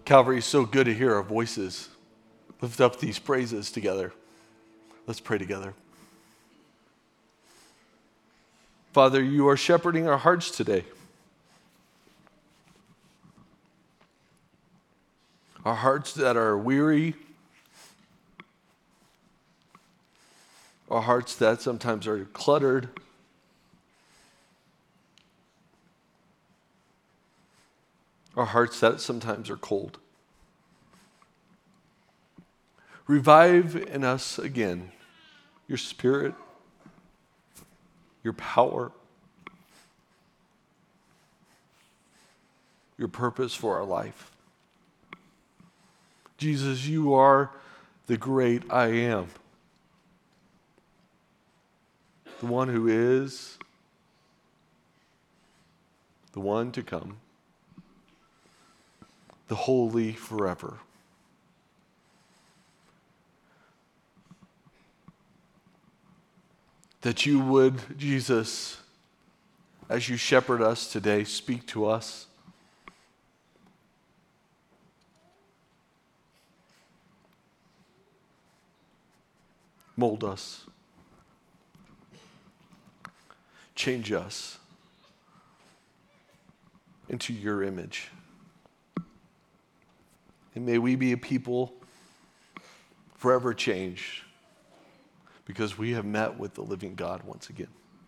Calvary, is so good to hear our voices lift up these praises together. Let's pray together. Father, you are shepherding our hearts today. Our hearts that are weary, our hearts that sometimes are cluttered, our hearts that sometimes are cold. Revive in us again your spirit, your power, your purpose for our life. Jesus, you are the great I am, the one who is, the one to come, the holy forever. That you would, Jesus, as you shepherd us today, speak to us. Mold us. Change us into your image. And may we be a people forever changed because we have met with the living God once again.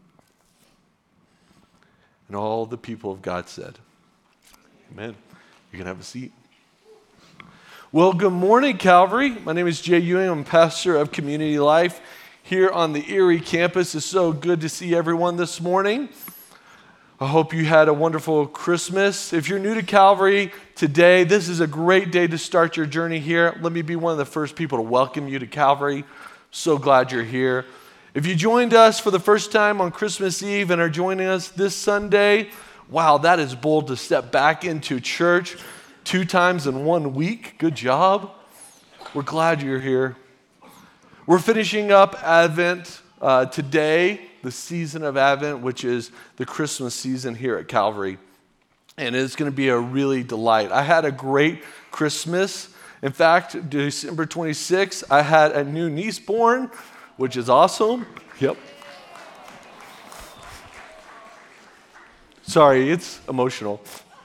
And all the people of God said, amen. You can have a seat. Well, good morning, Calvary. My name is Jay Ewing. I'm pastor of Community Life here on the Erie campus. It's so good to see everyone this morning. I hope you had a wonderful Christmas. If you're new to Calvary today, this is a great day to start your journey here. Let me be one of the first people to welcome you to Calvary. So glad you're here. If you joined us for the first time on Christmas Eve and are joining us this Sunday, wow, that is bold to step back into church 2 times in 1 week. Good job. We're glad you're here. We're finishing up Advent today, the season of Advent, which is the Christmas season here at Calvary. And it's going to be a really delight. I had a great Christmas. In fact, December 26th, I had a new niece born, which is awesome. Yep. Sorry, it's emotional.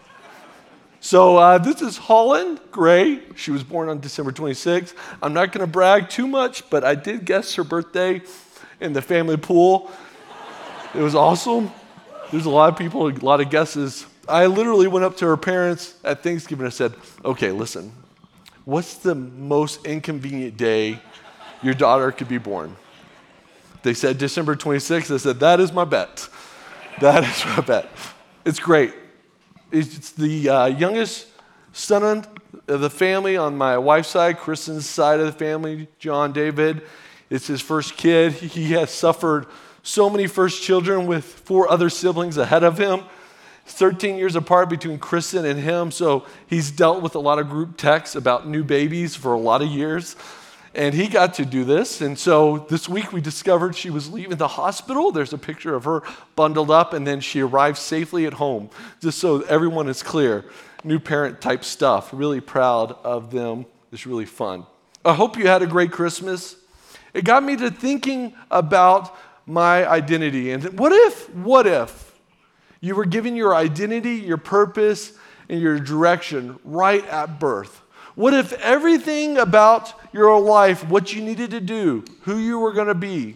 So this is Holland Gray. She was born on December 26th. I'm not going to brag too much, but I did guess her birthday in the family pool. It was awesome. There's a lot of people, a lot of guesses. I literally went up to her parents at Thanksgiving and I said, okay, listen, what's the most inconvenient day your daughter could be born? They said December 26th. I said, that is my bet. That is my bet. It's great. It's the youngest son of the family on my wife's side, Kristen's side of the family, John David. It's his first kid. He has suffered so many first children with 4 other siblings ahead of him. 13 years apart between Kristen and him, so he's dealt with a lot of group texts about new babies for a lot of years. And he got to do this. And so this week we discovered she was leaving the hospital. There's a picture of her bundled up, and then she arrived safely at home. Just so everyone is clear, new parent type stuff. Really proud of them. It's really fun. I hope you had a great Christmas. It got me to thinking about my identity. And what if you were given your identity, your purpose, and your direction right at birth? What if everything about your life, what you needed to do, who you were going to be,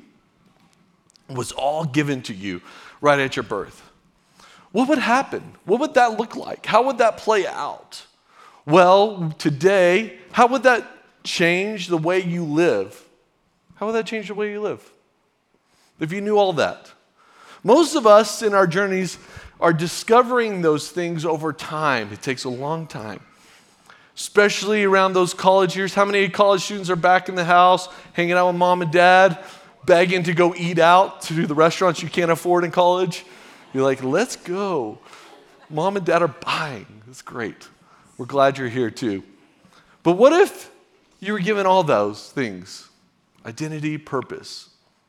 was all given to you right at your birth? What would happen? What would that look like? How would that play out? Well, today, how would that change the way you live? How would that change the way you live? If you knew all that. Most of us in our journeys are discovering those things over time. It takes a long time. Especially around those college years. How many college students are back in the house, hanging out with mom and dad, begging to go eat out to the restaurants you can't afford in college? You're like, let's go. Mom and dad are buying. That's great. We're glad you're here too. But what if you were given all those things? Identity, purpose.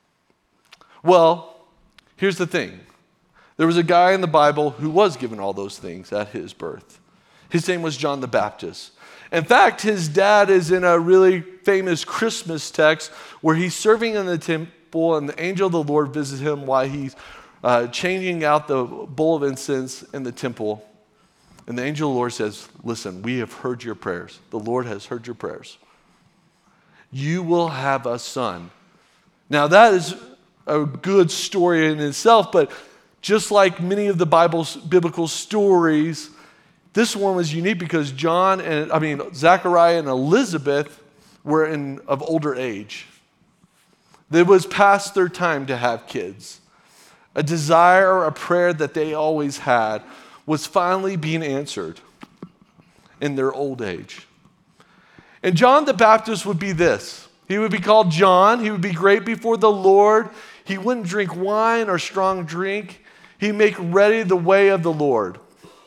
Well, here's the thing. There was a guy in the Bible who was given all those things at his birth. His name was John the Baptist. In fact, his dad is in a really famous Christmas text where he's serving in the temple and the angel of the Lord visits him while he's changing out the bowl of incense in the temple. And the angel of the Lord says, listen, we have heard your prayers. The Lord has heard your prayers. You will have a son. Now that is a good story in itself, but just like many of the biblical stories, this one was unique because Zachariah and Elizabeth were of older age. It was past their time to have kids. A desire or a prayer that they always had was finally being answered in their old age. And John the Baptist would be this. He would be called John. He would be great before the Lord. He wouldn't drink wine or strong drink. He'd make ready the way of the Lord.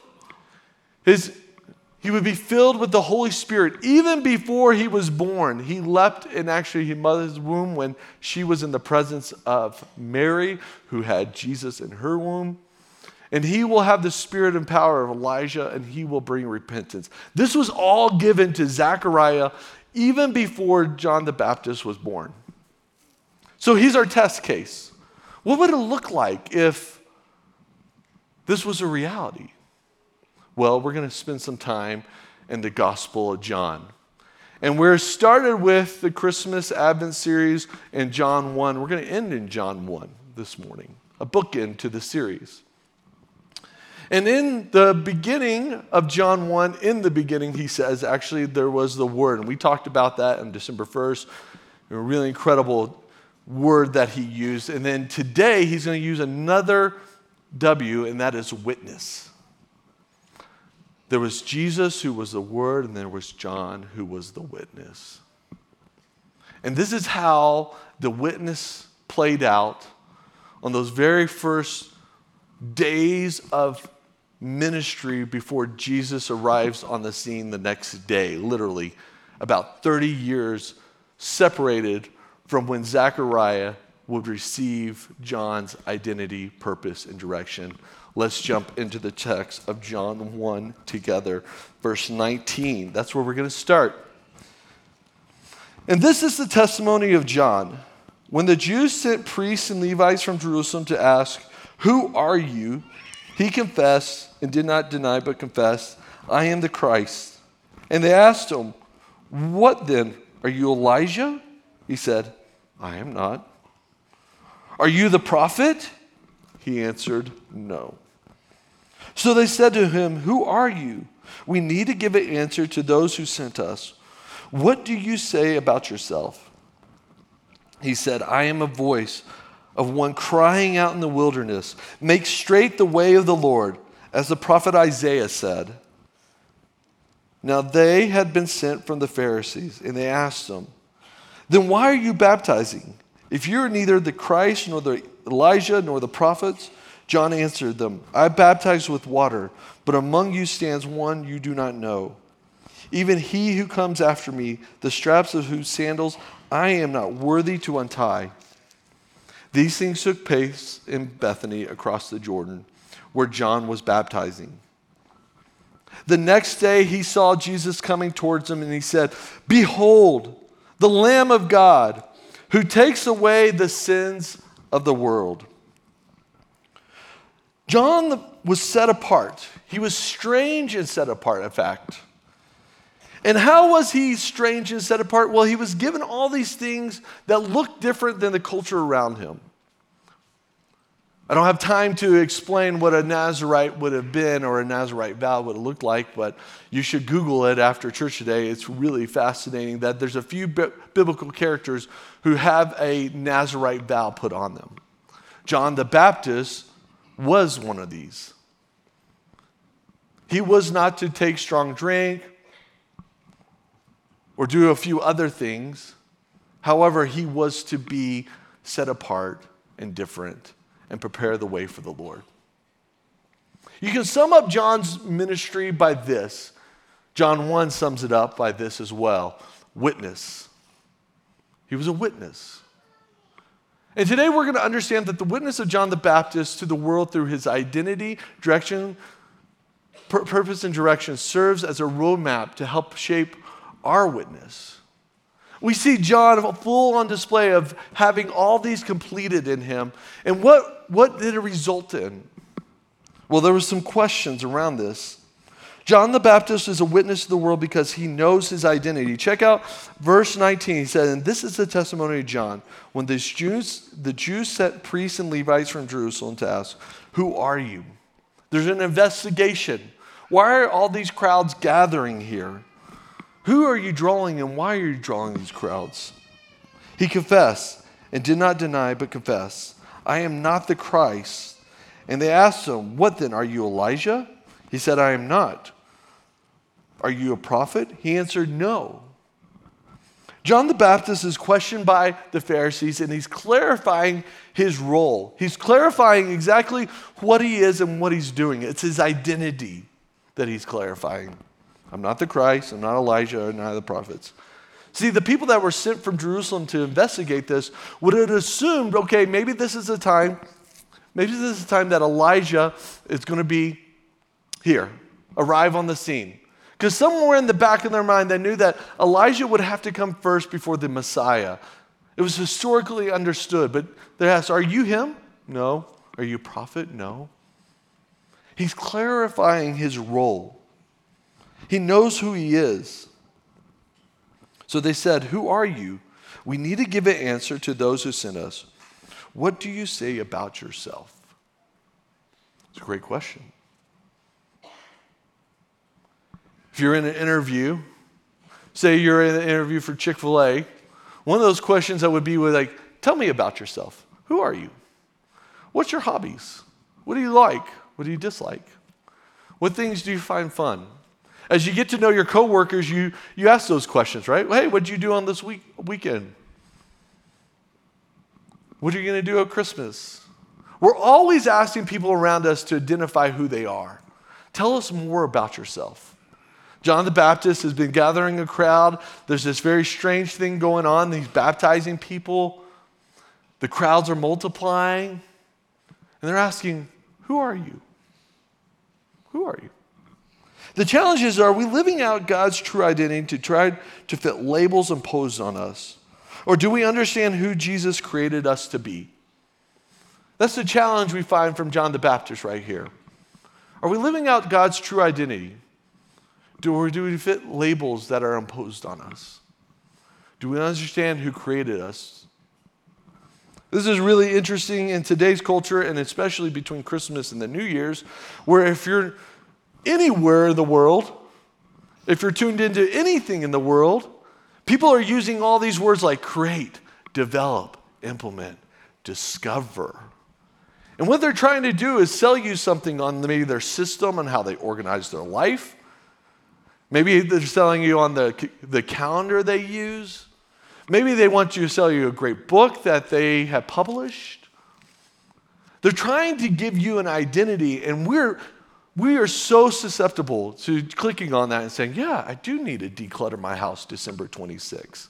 He would be filled with the Holy Spirit. Even before he was born, he leapt in his mother's womb when she was in the presence of Mary, who had Jesus in her womb. And he will have the spirit and power of Elijah, and he will bring repentance. This was all given to Zechariah even before John the Baptist was born. So here's our test case. What would it look like if this was a reality? Well, we're going to spend some time in the Gospel of John. And we're started with the Christmas Advent series in John 1. We're going to end in John 1 this morning, a bookend to the series. And in the beginning of John 1, in the beginning, he says, actually, there was the Word. And we talked about that on December 1st. A really incredible word that he used. And then today, he's going to use another W, and that is witness. There was Jesus who was the Word, and there was John who was the witness. And this is how the witness played out on those very first days of ministry before Jesus arrives on the scene the next day, literally about 30 years separated from when Zechariah would receive John's identity, purpose, and direction. Let's jump into the text of John 1 together, verse 19. That's where we're going to start. And this is the testimony of John. When the Jews sent priests and Levites from Jerusalem to ask, "Who are you?" he confessed and did not deny but confessed, "I am the Christ." And they asked him, "What then? Are you Elijah?" He said, "I am not." "Are you the prophet?" He answered, "No." So they said to him, "Who are you? We need to give an answer to those who sent us. What do you say about yourself?" He said, "I am a voice of one crying out in the wilderness, 'Make straight the way of the Lord,' as the prophet Isaiah said." Now they had been sent from the Pharisees, and they asked him, "Then why are you baptizing? If you are neither the Christ, nor the Elijah, nor the prophets?" John answered them, "I baptize with water, but among you stands one you do not know. Even he who comes after me, the straps of whose sandals I am not worthy to untie." These things took place in Bethany across the Jordan, where John was baptizing. The next day he saw Jesus coming towards him, and he said, "Behold, the Lamb of God, who takes away the sins of the world." John was set apart. He was strange and set apart, in fact. And how was he strange and set apart? Well, he was given all these things that looked different than the culture around him. I don't have time to explain what a Nazirite would have been or a Nazirite vow would have looked like, but you should Google it after church today. It's really fascinating that there's a few biblical characters who have a Nazirite vow put on them. John the Baptist was one of these. He was not to take strong drink or do a few other things. However, he was to be set apart and different and prepare the way for the Lord. You can sum up John's ministry by this. John 1 sums it up by this as well. Witness. He was a witness. And today we're going to understand that the witness of John the Baptist to the world through his identity, direction, purpose, and direction serves as a roadmap to help shape our witness. We see John full on display of having all these completed in him. And what did it result in? Well, there were some questions around this. John the Baptist is a witness to the world because he knows his identity. Check out verse 19. He said, and this is the testimony of John. When the Jews sent priests and Levites from Jerusalem to ask, who are you? There's an investigation. Why are all these crowds gathering here? Who are you drawing and why are you drawing these crowds? He confessed and did not deny but confessed, I am not the Christ. And they asked him, what then? Are you Elijah? He said, I am not. Are you a prophet? He answered, no. John the Baptist is questioned by the Pharisees, and he's clarifying his role. He's clarifying exactly what he is and what he's doing. It's his identity that he's clarifying. I'm not the Christ, I'm not Elijah, or none of the prophets. See, the people that were sent from Jerusalem to investigate this would have assumed, okay, maybe this is a time that Elijah is going to be here, arrive on the scene. Because somewhere in the back of their mind, they knew that Elijah would have to come first before the Messiah. It was historically understood, but they asked, are you him? No. Are you a prophet? No. He's clarifying his role. He knows who he is. So they said, who are you? We need to give an answer to those who sent us. What do you say about yourself? It's a great question. If you're in an interview, say you're in an interview for Chick-fil-A, one of those questions that would be like, tell me about yourself. Who are you? What's your hobbies? What do you like? What do you dislike? What things do you find fun? As you get to know your coworkers, you ask those questions, right? Hey, what did you do on this weekend? What are you going to do at Christmas? We're always asking people around us to identify who they are. Tell us more about yourself. John the Baptist has been gathering a crowd. There's this very strange thing going on. He's baptizing people. The crowds are multiplying. And they're asking, who are you? Who are you? The challenge is, are we living out God's true identity to try to fit labels imposed on us? Or do we understand who Jesus created us to be? That's the challenge we find from John the Baptist right here. Are we living out God's true identity? Or do we fit labels that are imposed on us? Do we understand who created us? This is really interesting in today's culture, and especially between Christmas and the New Year's, where if you're anywhere in the world, if you're tuned into anything in the world, people are using all these words like create, develop, implement, discover. And what they're trying to do is sell you something on maybe their system and how they organize their life. Maybe they're selling you on the calendar they use. Maybe they want to sell you a great book that they have published. They're trying to give you an identity, and we are so susceptible to clicking on that and saying, yeah, I do need to declutter my house December 26th.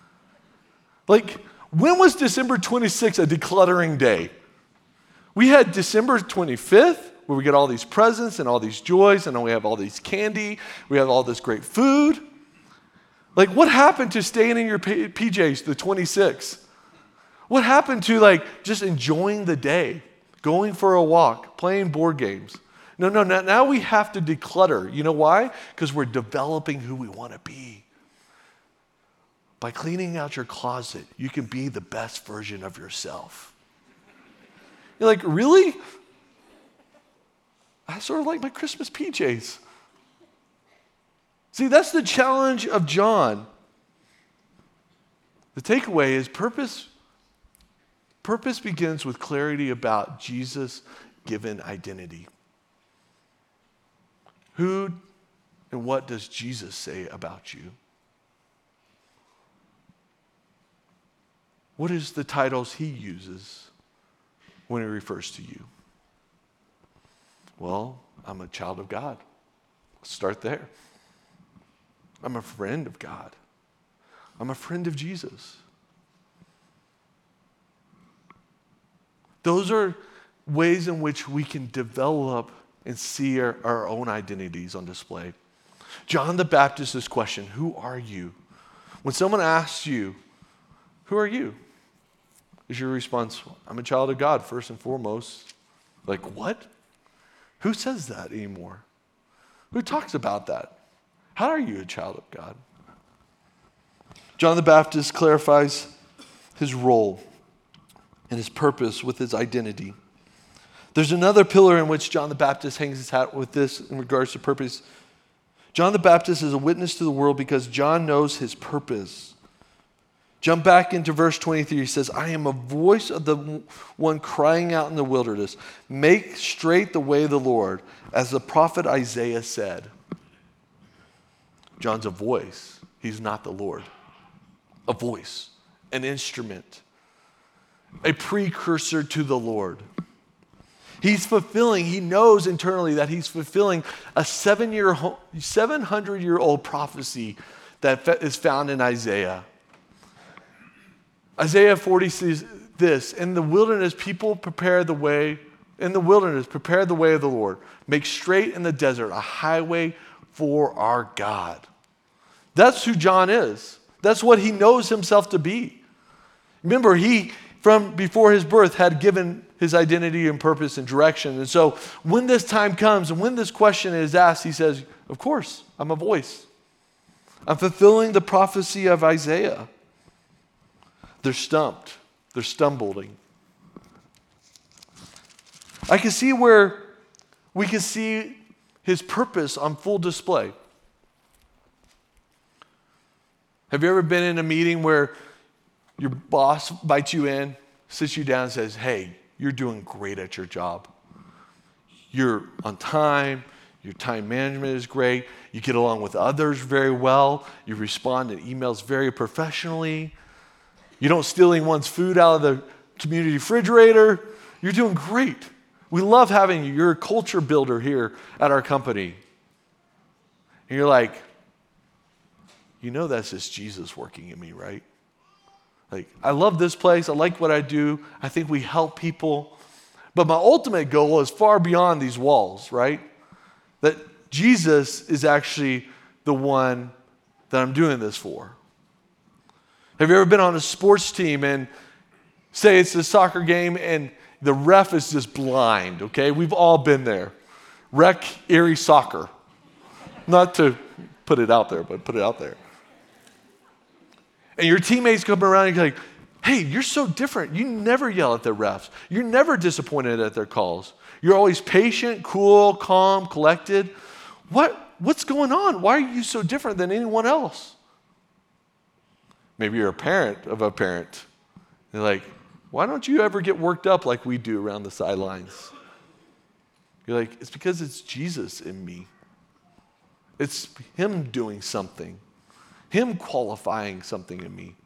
Like, when was December 26th a decluttering day? We had December 25th, where we get all these presents and all these joys, and then we have all these candy, we have all this great food. Like, what happened to staying in your PJs the 26th? What happened to, like, just enjoying the day, going for a walk, playing board games? No, now we have to declutter. You know why? Because we're developing who we want to be. By cleaning out your closet, you can be the best version of yourself. You're like, really? I sort of like my Christmas PJs. See, that's the challenge of John. The takeaway is purpose begins with clarity about Jesus' given identity. Who and what does Jesus say about you? What is the titles he uses when he refers to you? Well, I'm a child of God. Let's start there. I'm a friend of God. I'm a friend of Jesus. Those are ways in which we can develop and see our own identities on display. John the Baptist's question, who are you? When someone asks you, who are you? Is your response, I'm a child of God, first and foremost. Like, what? Who says that anymore? Who talks about that? How are you a child of God? John the Baptist clarifies his role and his purpose with his identity. There's another pillar in which John the Baptist hangs his hat with this in regards to purpose. John the Baptist is a witness to the world because John knows his purpose. Jump back into verse 23. He says, I am a voice of the one crying out in the wilderness. Make straight the way of the Lord, as the prophet Isaiah said. John's a voice. He's not the Lord. A voice, an instrument, a precursor to the Lord. He knows internally that he's fulfilling a 700-year-old prophecy that is found in Isaiah. Isaiah 40 says this, in the wilderness, prepare the way of the Lord. Make straight in the desert a highway for our God. That's who John is. That's what he knows himself to be. Remember, he, from before his birth, had given his identity and purpose and direction. And so when this time comes and when this question is asked, he says, of course, I'm a voice. I'm fulfilling the prophecy of Isaiah. They're stumped. They're stumbling. I can see where we can see his purpose on full display. Have you ever been in a meeting where your boss invites you in, sits you down and says, hey, you're doing great at your job. You're on time. Your time management is great. You get along with others very well. You respond to emails very professionally. You don't steal anyone's food out of the community refrigerator. You're doing great. We love having you. You're a culture builder here at our company. And you're like, you know that's just Jesus working in me, right? Like, I love this place. I like what I do. I think we help people. But my ultimate goal is far beyond these walls, right? That Jesus is actually the one that I'm doing this for. Have you ever been on a sports team and say it's a soccer game and the ref is just blind, okay? We've all been there. Rec Erie Soccer. Not to put it out there, but put it out there. And your teammates come around and you're like, hey, you're so different. You never yell at the refs. You're never disappointed at their calls. You're always patient, cool, calm, collected. What's going on? Why are you so different than anyone else? Maybe you're a parent of a parent. They're like, why don't you ever get worked up like we do around the sidelines? You're like, it's because it's Jesus in me. It's him doing something. Him qualifying something in me.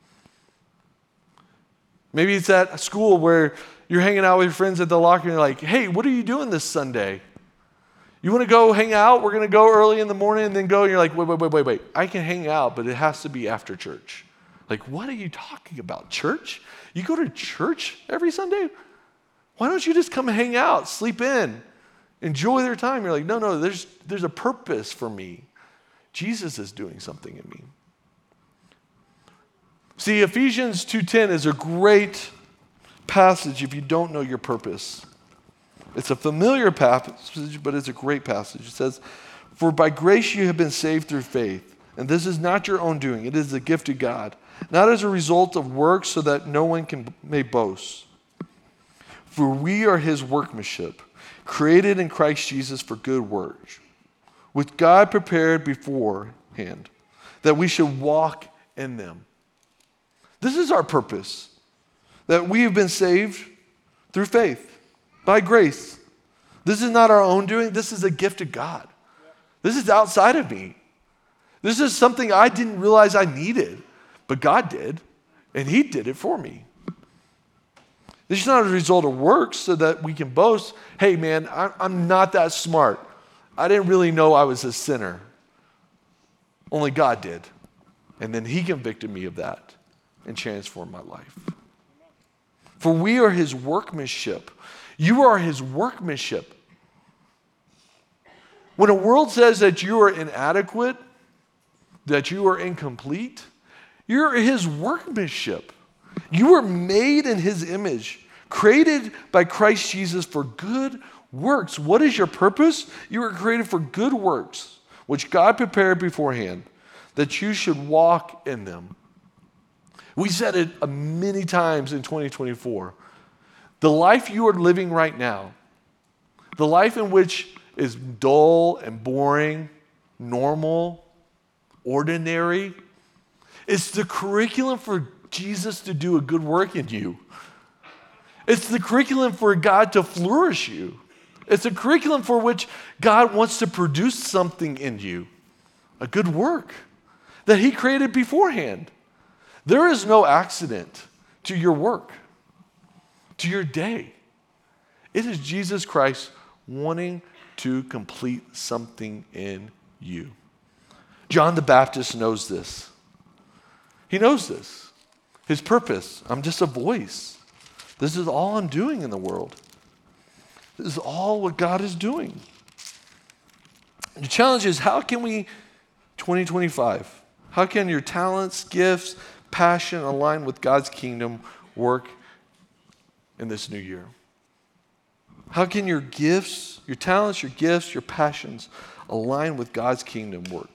Maybe it's at a school where you're hanging out with your friends at the locker and you're like, hey, what are you doing this Sunday? You want to go hang out? We're going to go early in the morning and then go. And you're like, wait. I can hang out, but it has to be after church. Like, what are you talking about? Church? You go to church every Sunday? Why don't you just come hang out, sleep in, enjoy their time? You're like, no, there's a purpose for me. Jesus is doing something in me. See, Ephesians 2:10 is a great passage if you don't know your purpose. It's a familiar passage, but it's a great passage. It says, for by grace you have been saved through faith, and this is not your own doing. It is the gift of God, not as a result of works so that no one may boast. For we are his workmanship, created in Christ Jesus for good works, which God prepared beforehand, that we should walk in them. This is our purpose, that we have been saved through faith, by grace. This is not our own doing. This is a gift of God. This is outside of me. This is something I didn't realize I needed, but God did, and he did it for me. This is not a result of works so that we can boast, hey man, I'm not that smart. I didn't really know I was a sinner. Only God did. And then he convicted me of that and transformed my life. For we are his workmanship. You are his workmanship. When a world says that you are inadequate, that you are incomplete, you're his workmanship. You were made in his image, created by Christ Jesus for good works. What is your purpose? You were created for good works, which God prepared beforehand, that you should walk in them. We said it many times in 2024. The life you are living right now, the life in which is dull and boring, normal, ordinary, it's the curriculum for Jesus to do a good work in you. It's the curriculum for God to flourish you. It's a curriculum for which God wants to produce something in you, a good work that he created beforehand. There is no accident to your work, to your day. It is Jesus Christ wanting to complete something in you. John the Baptist knows this. He knows this. His purpose, I'm just a voice. This is all I'm doing in the world. This is all what God is doing. The challenge is, how can we, 2025, how can your talents, gifts, passion align with God's kingdom work in this new year? How can your gifts, your talents, your gifts, your passions align with God's kingdom work?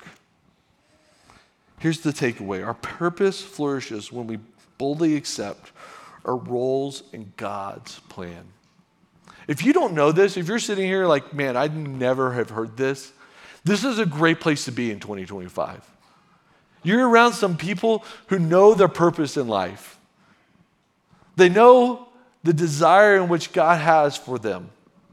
Here's the takeaway. Our purpose flourishes when we boldly accept our roles in God's plan. If you don't know this, if you're sitting here like, man, I'd never have heard this, this is a great place to be in 2025. You're around some people who know their purpose in life. They know the desire in which God has for them.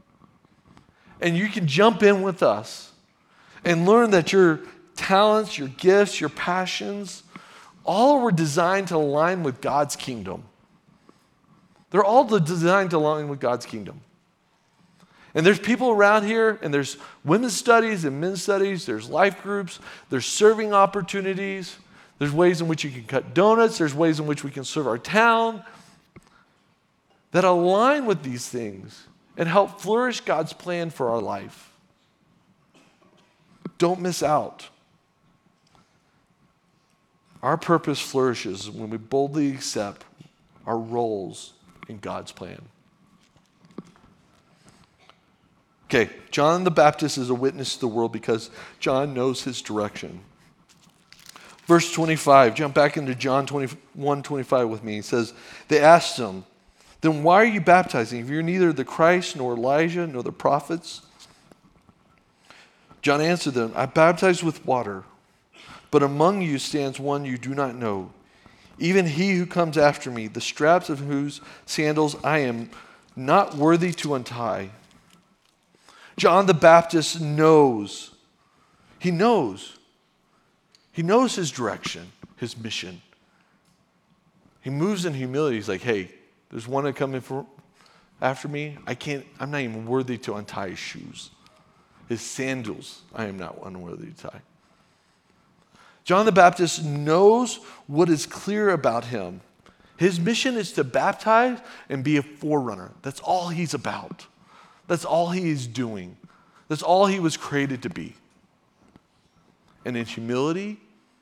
And you can jump in with us and learn that your talents, your gifts, your passions, all were designed to align with God's kingdom. They're all designed to align with God's kingdom. And there's people around here, and there's women's studies and men's studies, there's life groups, there's serving opportunities, there's ways in which you can cut donuts, there's ways in which we can serve our town that align with these things and help flourish God's plan for our life. Don't miss out. Our purpose flourishes when we boldly accept our roles in God's plan. Okay, John the Baptist is a witness to the world because John knows his direction. Verse 25, jump back into John 21:25 with me. It says, they asked him, then why are you baptizing if you're neither the Christ nor Elijah nor the prophets? John answered them, I baptize with water, but among you stands one you do not know, even he who comes after me, the straps of whose sandals I am not worthy to untie. John the Baptist knows. He knows. He knows his direction, his mission. He moves in humility. He's like, hey, there's one that coming after me. I'm not even worthy to untie his shoes. His sandals, I am not unworthy to tie. John the Baptist knows what is clear about him. His mission is to baptize and be a forerunner. That's all he's about. That's all he is doing. That's all he was created to be. And in humility,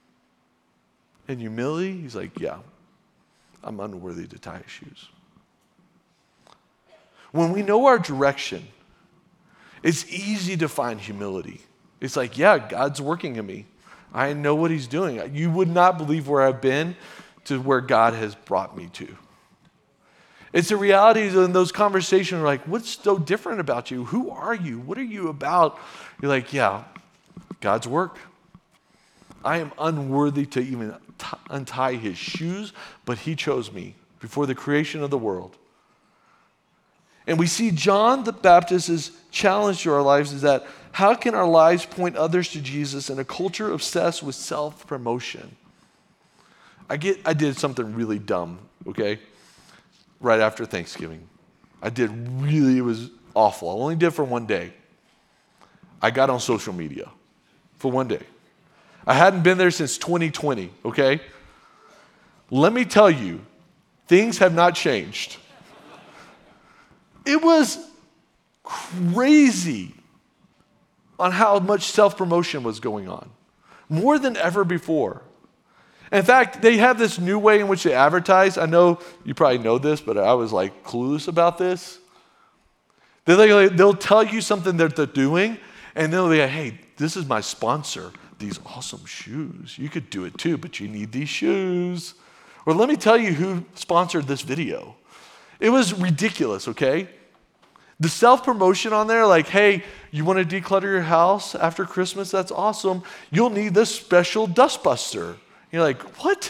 he's like, yeah, I'm unworthy to tie his shoes. When we know our direction, it's easy to find humility. It's like, yeah, God's working in me. I know what he's doing. You would not believe where I've been to where God has brought me to. It's a reality in those conversations are like, what's so different about you? Who are you? What are you about? You're like, yeah, God's work. I am unworthy to even untie his shoes, but he chose me before the creation of the world. And we see John the Baptist's challenge to our lives is that how can our lives point others to Jesus in a culture obsessed with self-promotion? I did something really dumb, okay? Right after Thanksgiving. It was awful. I only did it for one day. I got on social media for one day. I hadn't been there since 2020, okay? Let me tell you, things have not changed. It was crazy. on how much self-promotion was going on, more than ever before. In fact, they have this new way in which they advertise. I know you probably know this, but I was like clueless about this. They'll tell you something that they're doing, and they'll be like, hey, this is my sponsor, these awesome shoes. You could do it too, but you need these shoes. Or let me tell you who sponsored this video. It was ridiculous, okay? The self-promotion on there, like, hey, you want to declutter your house after Christmas? That's awesome. You'll need this special dustbuster. You're like, what?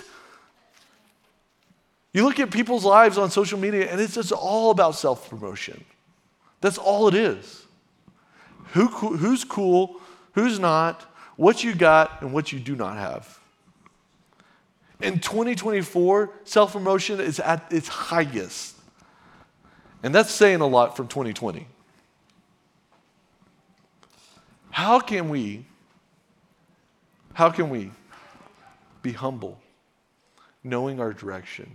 You look at people's lives on social media, and it's just all about self-promotion. That's all it is. Who's cool, who's not, what you got, and what you do not have. In 2024, self-promotion is at its highest. And that's saying a lot from 2020. How can we be humble, knowing our direction,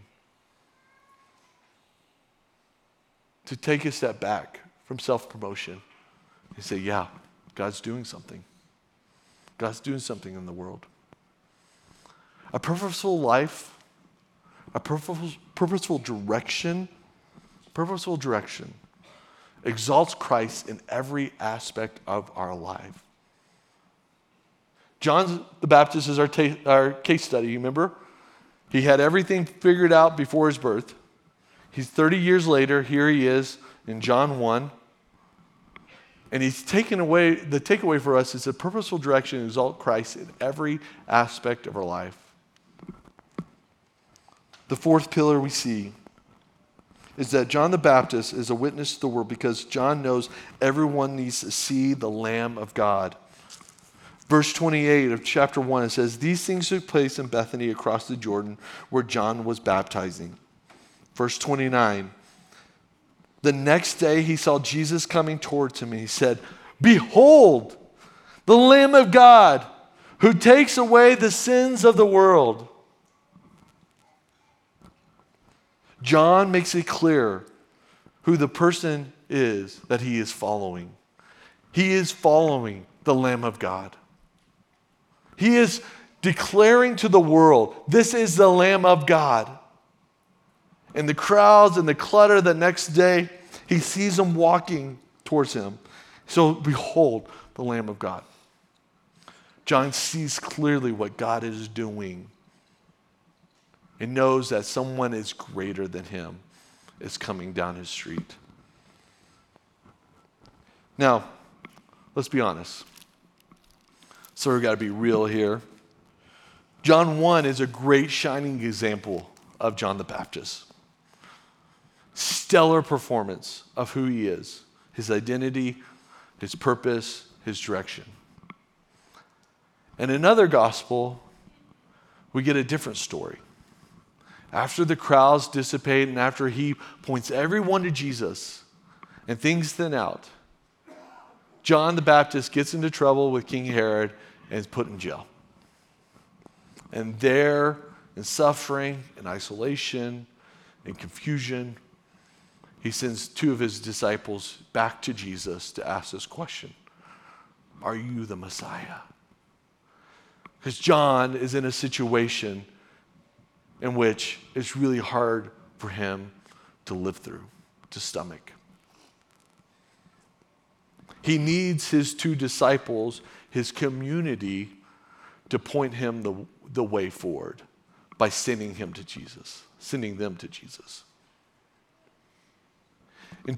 to take a step back from self-promotion and say, yeah, God's doing something. God's doing something in the world. A purposeful life, a purposeful direction exalts Christ in every aspect of our life. John the Baptist is our case study, you remember? He had everything figured out before his birth. He's 30 years later, here he is in John 1. And he's taken away, the takeaway for us is a purposeful direction to exalt Christ in every aspect of our life. The fourth pillar we see is that John the Baptist is a witness to the world because John knows everyone needs to see the Lamb of God. Verse 28 of chapter 1, it says, these things took place in Bethany across the Jordan where John was baptizing. Verse 29, the next day he saw Jesus coming towards him and he said, behold, the Lamb of God who takes away the sins of the world. John makes it clear who the person is that he is following. He is following the Lamb of God. He is declaring to the world, this is the Lamb of God. And the crowds and the clutter the next day, he sees them walking towards him. So behold, the Lamb of God. John sees clearly what God is doing and knows that someone is greater than him is coming down his street. Now, let's be honest. So we've got to be real here. John 1 is a great shining example of John the Baptist. Stellar performance of who he is, his identity, his purpose, his direction. In another gospel, we get a different story. After the crowds dissipate and after he points everyone to Jesus and things thin out, John the Baptist gets into trouble with King Herod and is put in jail. And there, in suffering and isolation and confusion, he sends two of his disciples back to Jesus to ask this question: are you the Messiah? Because John is in a situation in which it's really hard for him to live through, to stomach. He needs his two disciples, his community, to point him the way forward by sending them to Jesus. In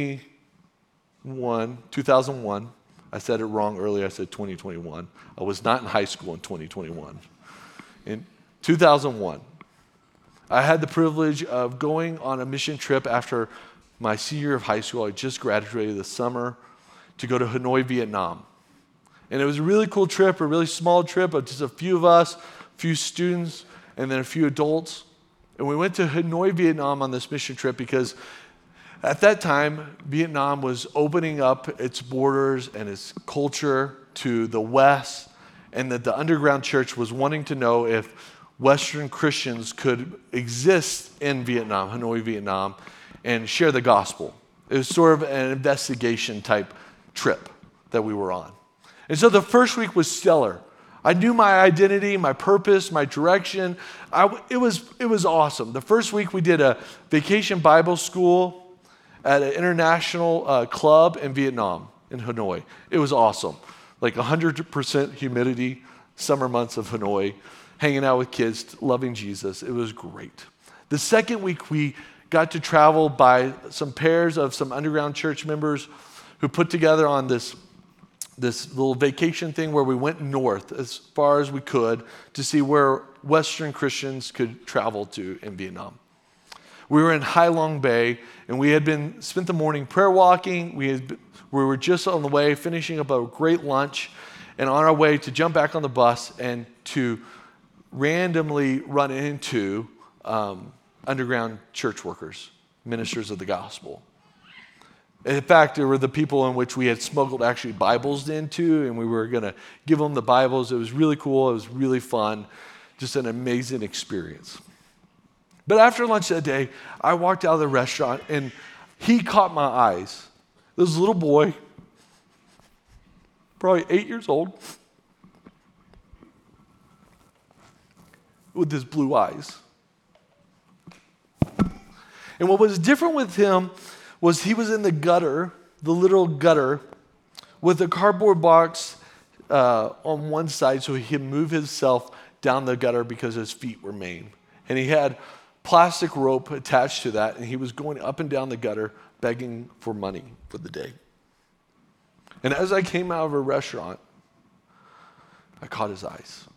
2001, I said it wrong earlier, I said 2021. I was not in high school in 2021. In 2001, I had the privilege of going on a mission trip after my senior year of high school. I just graduated this summer to go to Hanoi, Vietnam. And it was a really cool trip, a really small trip of just a few of us, a few students, and then a few adults. And we went to Hanoi, Vietnam on this mission trip because at that time, Vietnam was opening up its borders and its culture to the West, and that the underground church was wanting to know if Western Christians could exist in Vietnam, Hanoi, Vietnam, and share the gospel. It was sort of an investigation type trip that we were on. And so the first week was stellar. I knew my identity, my purpose, my direction. It was awesome. The first week we did a vacation Bible school at an international club in Vietnam, in Hanoi. It was awesome. Like 100% humidity, summer months of Hanoi, hanging out with kids, loving Jesus. It was great. The second week we got to travel by some pairs of some underground church members who put together on this little vacation thing where we went north as far as we could to see where Western Christians could travel to in Vietnam. We were in Hai Long Bay, and we had spent the morning prayer walking. We were just on the way, finishing up a great lunch, and on our way to jump back on the bus and to randomly run into underground church workers, ministers of the gospel. In fact, there were the people in which we had smuggled actually Bibles into, and we were going to give them the Bibles. It was really cool. It was really fun. Just an amazing experience. But after lunch that day, I walked out of the restaurant, and he caught my eyes. This little boy, probably 8 years old, with his blue eyes. And what was different with him was he was in the gutter, the little gutter, with a cardboard box on one side so he could move himself down the gutter because his feet were maimed. And he had plastic rope attached to that, and he was going up and down the gutter begging for money for the day. And as I came out of a restaurant, I caught his eyes.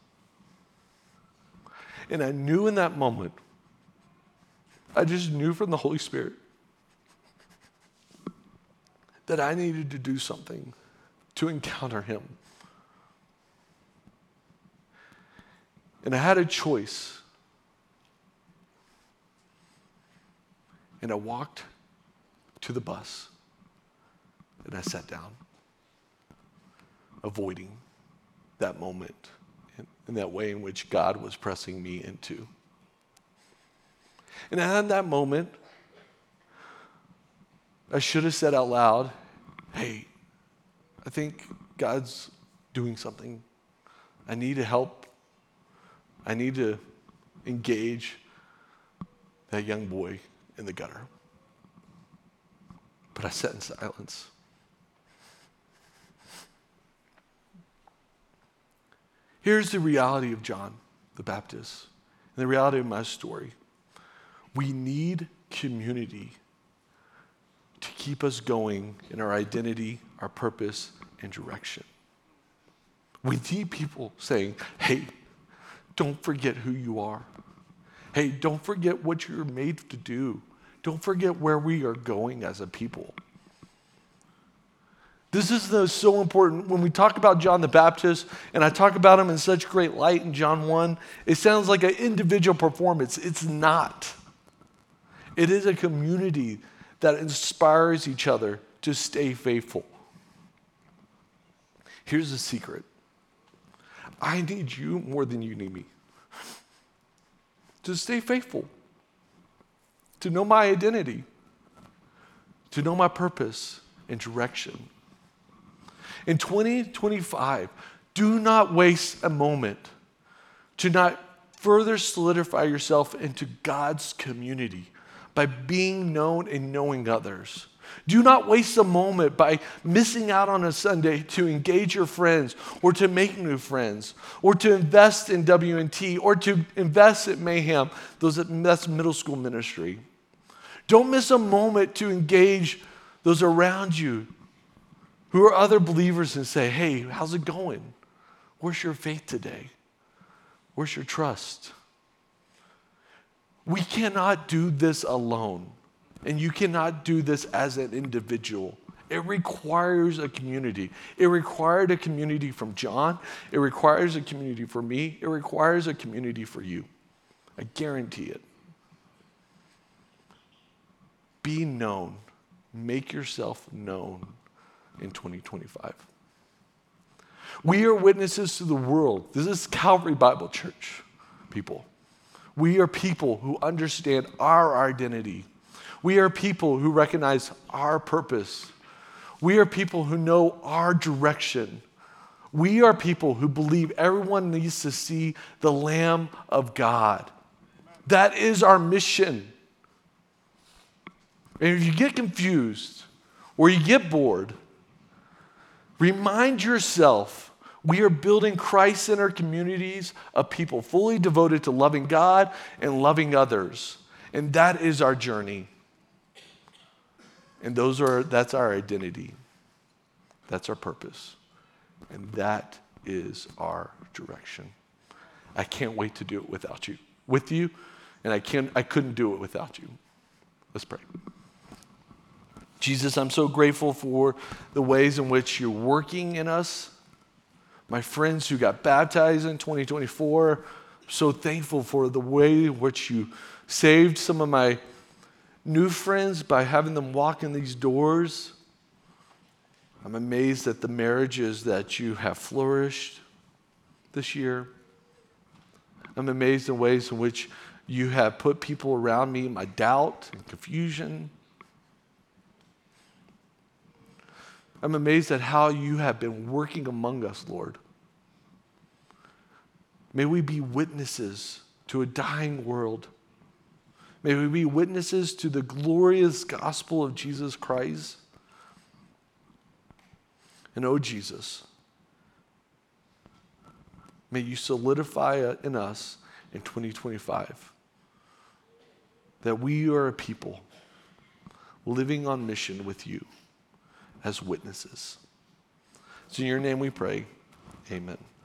And I knew in that moment, I just knew from the Holy Spirit that I needed to do something to encounter him. And I had a choice. And I walked to the bus and I sat down, avoiding that moment in that way in which God was pressing me into. And at that moment, I should have said out loud, hey, I think God's doing something. I need to help. I need to engage that young boy in the gutter. But I sat in silence. Here's the reality of John the Baptist and the reality of my story. We need community to keep us going in our identity, our purpose, and direction. We need people saying, hey, don't forget who you are. Hey, don't forget what you're made to do. Don't forget where we are going as a people. This is so important. When we talk about John the Baptist, and I talk about him in such great light in John 1, it sounds like an individual performance. It's not. It is a community that inspires each other to stay faithful. Here's the secret. I need you more than you need me to stay faithful, to know my identity, to know my purpose and direction. In 2025, do not waste a moment to not further solidify yourself into God's community by being known and knowing others. Do not waste a moment by missing out on a Sunday to engage your friends or to make new friends or to invest in W&T or to invest at Mayhem, that's middle school ministry. Don't miss a moment to engage those around you who are other believers and say, hey, how's it going? Where's your faith today? Where's your trust? We cannot do this alone, and you cannot do this as an individual. It requires a community. It required a community from John. It requires a community for me. It requires a community for you. I guarantee it. Be known. Make yourself known in 2025. We are witnesses to the world. This is Calvary Bible Church, people. We are people who understand our identity. We are people who recognize our purpose. We are people who know our direction. We are people who believe everyone needs to see the Lamb of God. That is our mission. And if you get confused or you get bored, remind yourself we are building Christ-centered communities of people fully devoted to loving God and loving others. And that is our journey. And that's our identity. That's our purpose. And that is our direction. I can't wait to do it with you, and I couldn't do it without you. Let's pray. Jesus, I'm so grateful for the ways in which you're working in us. My friends who got baptized in 2024, I'm so thankful for the way in which you saved some of my new friends by having them walk in these doors. I'm amazed at the marriages that you have flourished this year. I'm amazed in ways in which you have put people around me in my doubt and confusion. I'm amazed at how you have been working among us, Lord. May we be witnesses to a dying world. May we be witnesses to the glorious gospel of Jesus Christ. And oh, Jesus, may you solidify it in us in 2025 that we are a people living on mission with you as witnesses. It's in your name we pray. Amen.